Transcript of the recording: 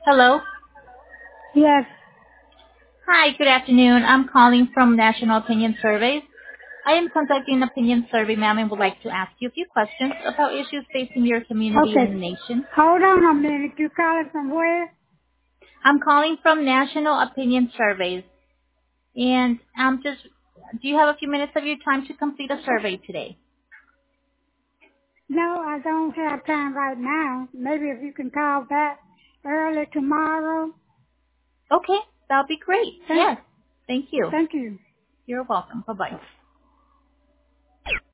Hello. Yes. Hi, good afternoon. I'm calling from National Opinion Surveys. I am conducting an opinion survey, ma'am, and would like to ask you a few questions about issues facing your community and Okay. the nation. Hold on a minute. You calling from where? I'm calling from National Opinion Surveys, and do you have a few minutes of your time to complete a survey today? No, I don't have time right now. Maybe if you can call back early tomorrow. Okay, that'll be great. Thank, Yes. Thank you. thank you. You're welcome. Bye-bye.